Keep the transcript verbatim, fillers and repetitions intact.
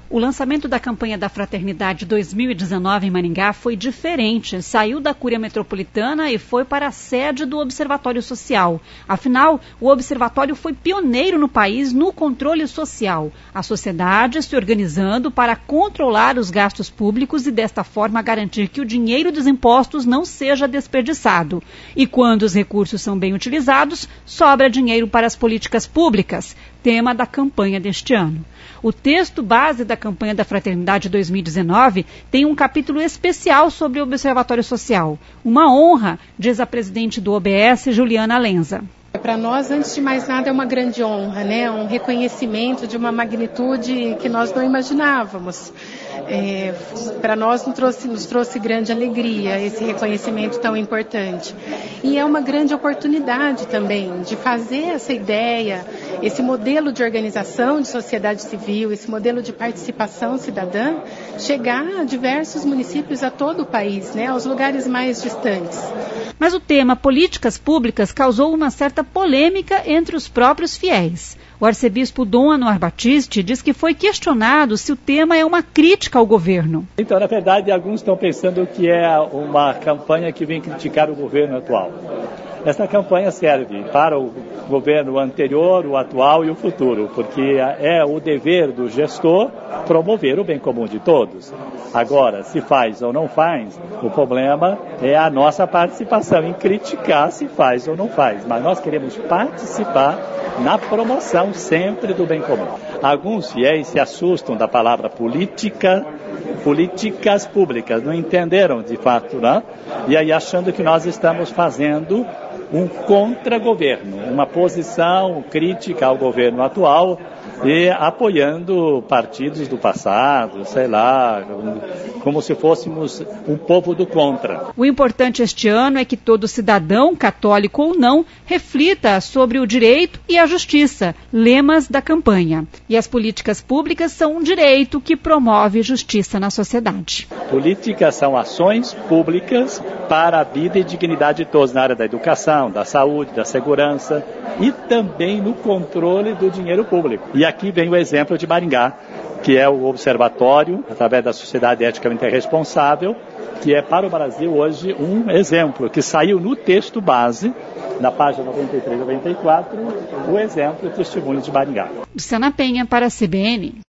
O lançamento da campanha da Fraternidade dois mil e dezenove em Maringá foi diferente. Saiu da Cúria Metropolitana e foi para a sede do Observatório Social. Afinal, o Observatório foi pioneiro no país no controle social. A sociedade se organizando para controlar os gastos públicos e, desta forma, garantir que o dinheiro dos impostos não seja desperdiçado. E quando os recursos são bem utilizados, sobra dinheiro para as políticas públicas, tema da campanha deste ano. O texto base da campanha da Fraternidade dois mil e dezenove tem um capítulo especial sobre o Observatório Social. Uma honra, diz a presidente do O B S, Juliana Lenza. Para nós, antes de mais nada, é uma grande honra, né? Um reconhecimento de uma magnitude que nós não imaginávamos. É, para nós nos trouxe, nos trouxe grande alegria esse reconhecimento tão importante. E é uma grande oportunidade também de fazer essa ideia, esse modelo de organização de sociedade civil, esse modelo de participação cidadã, chegar a diversos municípios a todo o país, né? Aos lugares mais distantes. Mas o tema políticas públicas causou uma certa polêmica entre os próprios fiéis. O arcebispo Dom Anuar Batiste diz que foi questionado se o tema é uma crítica ao governo. Então, na verdade, alguns estão pensando que é uma campanha que vem criticar o governo atual. Essa campanha serve para o governo anterior, o atual e o futuro, porque é o dever do gestor promover o bem comum de todos. Agora, se faz ou não faz, o problema é a nossa participação em criticar se faz ou não faz. Mas nós queremos participar na promoção sempre do bem comum. Alguns fiéis se assustam da palavra política, políticas públicas, não entenderam de fato, né? E aí achando que nós estamos fazendo um contra-governo, uma posição crítica ao governo atual e apoiando partidos do passado, sei lá, como se fôssemos um povo do contra. O importante este ano é que todo cidadão, católico ou não, reflita sobre o direito e a justiça, lemas da campanha. E as políticas públicas são um direito que promove justiça na sociedade. Políticas são ações públicas para a vida e dignidade de todos na área da educação, da saúde, da segurança e também no controle do dinheiro público. E aqui vem o exemplo de Maringá, que é o Observatório, através da Sociedade Eticamente Responsável, que é para o Brasil hoje um exemplo, que saiu no texto base, na página noventa e três e noventa e quatro, o exemplo e testemunho de Maringá. Luciana Penha para a C B N.